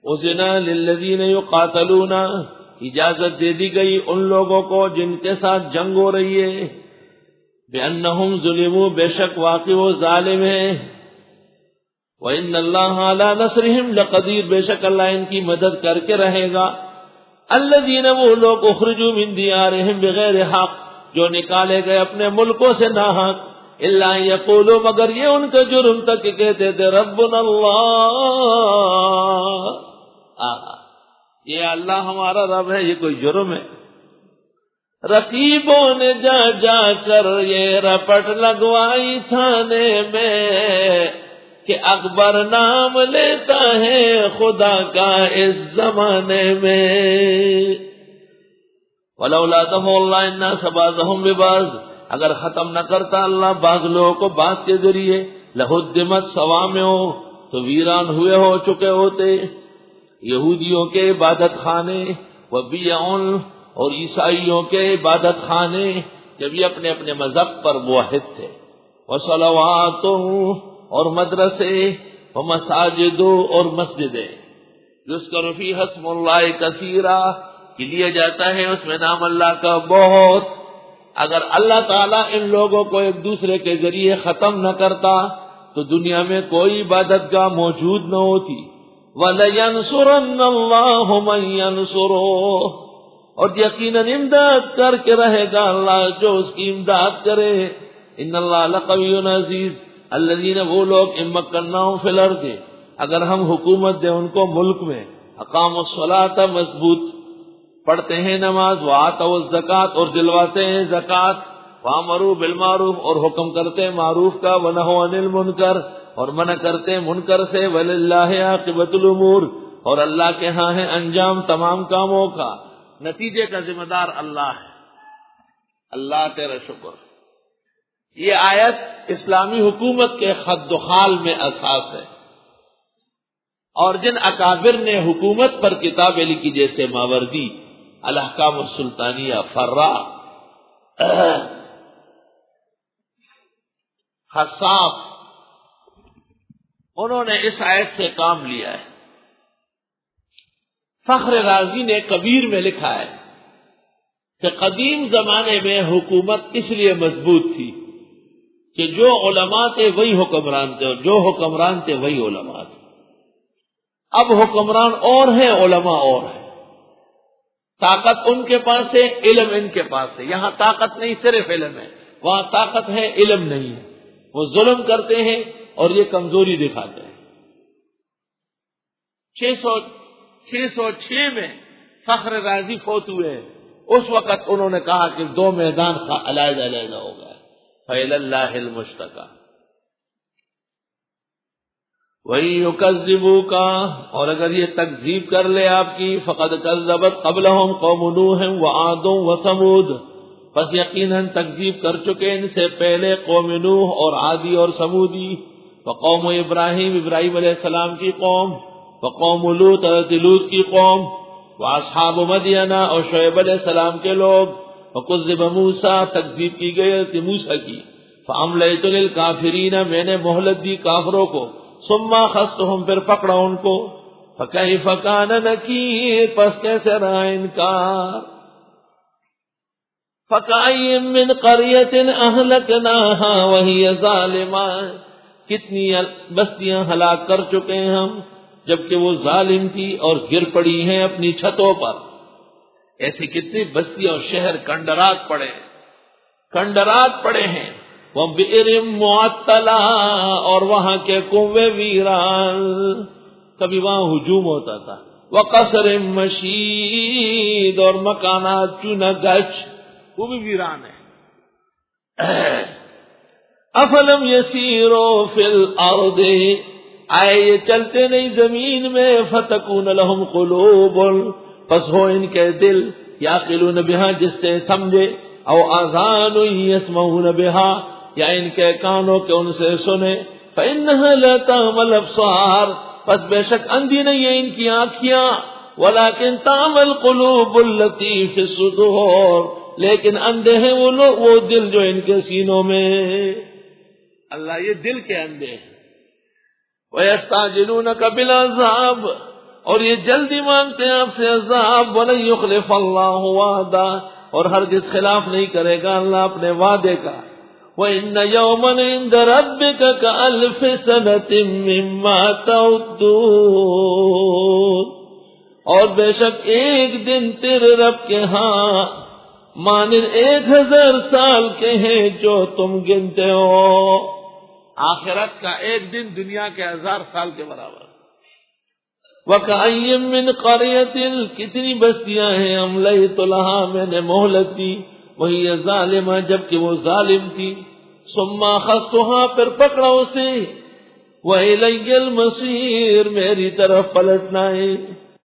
اذن للذین یقاتلون، اجازت دے دی گئی ان لوگوں کو جن کے ساتھ جنگ ہو رہی ہے، بِأَنَّهُمْ ظُلِمُوا، بے شک واقع وہ ظالم ہیں، وَإِنَّ اللَّهَ عَلَى نَصْرِهِمْ لَقَدِيرٌ، بے شک اللہ ان کی مدد کر کے رہے گا۔ الذین، وہ لوگ اخرجوا من دیارہم بغیر حق، جو نکالے گئے اپنے ملکوں سے ناحق، الا یقولوا، مگر یہ ان کا جرم تک کہ کہتے تھے ربنا اللہ، یہ اللہ ہمارا رب ہے، یہ کوئی جرم ہے؟ رقیبوں نے جا جا کر یہ رپٹ لگوائی تھانے میں کہ اکبر نام لیتا ہے خدا کا اس زمانے میں۔ ولولا دفع اللہ الناس بعضهم ببعض، اگر ختم نہ کرتا اللہ بعض لوگوں کو بعض کے ذریعے، لہدمت صوامع، تو ویران ہوئے ہو چکے ہوتے یہودیوں کے عبادت خانے، وبیع، اور عیسائیوں کے عبادت خانے جب یہ اپنے اپنے مذہب پر موحد تھے، وصلوات، اور مدرسے، ومساجد، اور مسجدیں، یذکر فیہا اسم اللہ کثیرا، کہ لیا جاتا ہے اس میں نام اللہ کا بہت۔ اگر اللہ تعالیٰ ان لوگوں کو ایک دوسرے کے ذریعے ختم نہ کرتا تو دنیا میں کوئی عبادت گاہ موجود نہ ہوتی۔ وَلَيَنْصُرَنَّ اللَّهُ مَن يَنْصُرُهُ، اور یقیناً امداد کر کے رہے گا اللہ جو اس کی امداد کرے۔ ان اللہ لقوی عزیز، الذین، وہ لوگ ان مکناہم فی الارض، اگر ہم حکومت دیں ان کو ملک میں، اقاموا الصلاۃ، مضبوط پڑھتے ہیں نماز، وآتوا الزکوٰۃ، اور دلواتے ہیں زکوٰۃ، وامروا بالمعروف، اور حکم کرتے ہیں معروف کا، ونہوا عن المنکر، اور منع کرتے ہیں منکر سے، وللہ عاقبۃ الامور، اور اللہ کے ہاں ہے انجام تمام کاموں کا، نتیجے کا ذمہ دار اللہ ہے۔ اللہ تیرا شکر۔ یہ آیت اسلامی حکومت کے خد و خال میں اساس ہے، اور جن اکابر نے حکومت پر کتابیں لکھی جیسے ماوردی، الاحکام السلطانیہ، فرا، خصاف، انہوں نے اس آیت سے کام لیا ہے۔ فخر رازی نے کبیر میں لکھا ہے کہ قدیم زمانے میں حکومت اس لیے مضبوط تھی کہ جو علماء تھے وہی حکمران تھے، اور جو حکمران تھے وہی علماء تھے۔ اب حکمران اور ہیں، علماء اور ہیں، طاقت ان کے پاس ہے، علم ان کے پاس ہے۔ یہاں طاقت نہیں، صرف علم ہے، وہاں طاقت ہے، علم نہیں ہے۔ وہ ظلم کرتے ہیں اور یہ کمزوری دکھاتے ہیں۔ 606 میں فخر رازی فوت ہوئے، اس وقت انہوں نے کہا کہ دو میدان علیحدہ علیحدہ ہو گئے، فَإِلَى اللَّهِ الْمُشْتَكَى۔ وَيُكَذِّبُوكَ، اور اگر یہ تکذیب کر لے آپ کی، فَقَدْ كَذَّبَتْ قَبْلَهُمْ قَوْمُ نُوحٍ وَعَادٌ وَثَمُودُ، پس یقیناً تکذیب کر چکے ان سے پہلے قوم نوح اور عادی اور سمودی، وقوم ابراہیم، ابراہیم علیہ السلام کی قوم، وقوم لوط، حضرت لوط کی قوم، واصحاب مدین، اور شعیب علیہ السلام کے لوگ، وکذب موسیٰ، تکذیب کی گئی حضرت موسیٰ کی، فاملیت للکافرین، میں نے مہلت دی کافروں کو، ثم اخذتهم، پھر پکڑا ان کو، فکیف کان نکیر، پس کیسے رہا انکار۔ فکأی من قریۃ اہلکناہا وہی ظالمہ، کتنی بستیاں ہلاک کر چکے ہیں ہم جبکہ وہ ظالم تھی اور گر پڑی ہیں اپنی چھتوں پر۔ ایسی کتنی بستیاں اور شہر کنڈرات پڑے ہیں، وہ بئر معطلہ، اور وہاں کے کنویں ویران، کبھی وہاں ہجوم ہوتا تھا، وقصر مشید، اور مکانات چنا گچ، وہ بھی ویران ہے۔ افلم یسیروا فی الارض، آئے یہ چلتے نہیں زمین میں، فتکون لہم قلوب، پس ہو ان کے دل، یعقلون بہا، جس سے سمجھے، او آذان یسمعون بہا، یا ان کے کانوں کے ان سے سنے، فإنها لا تعمى الابصار، پس بے شک اندھی نہیں ہے ان کی آنکھیاں، ولكن تعمى القلوب التي في الصدور، لیکن اندھے ہیں وہ دل جو ان کے سینوں میں۔ اللہ یہ دل کے اندھے ہیں۔ وَيَسْتَعْجِلُونَكَ بِالْعَذَابِ، اور یہ جلدی مانگتے ہیں آپ سے عذاب، وَلَن يُخْلِفَ اللَّهُ وَعْدَهُ، اور ہرگز خلاف نہیں کرے گا اللہ اپنے وعدے کا۔ وَإِنَّ يَوْمًا عِندَ رَبِّكَ كَأَلْفِ سَنَةٍ مِّمَّا تَعُدُّونَ، اور بے شک ایک دن تیرے رب کے ہاں مانند 1000 سال کے ہیں جو تم گنتے ہو۔ آخرت کا ایک دن دنیا کے 1000 سال کے برابر۔ وَكَأَيٍّ مِّن قَرْيَةٍ، کتنی بستیاں ہیں، أَمْلَيْتُ لَهَا، میں نے مہلت دی، وَهِيَ ظَالِمَةٌ، جبکہ وہ ظالم تھی، ثُمَّ أَخَذْتُهَا، پھر پکڑا اسے، وَإِلَيَّ الْمَصِيرُ، میری طرف پلٹنا ہے۔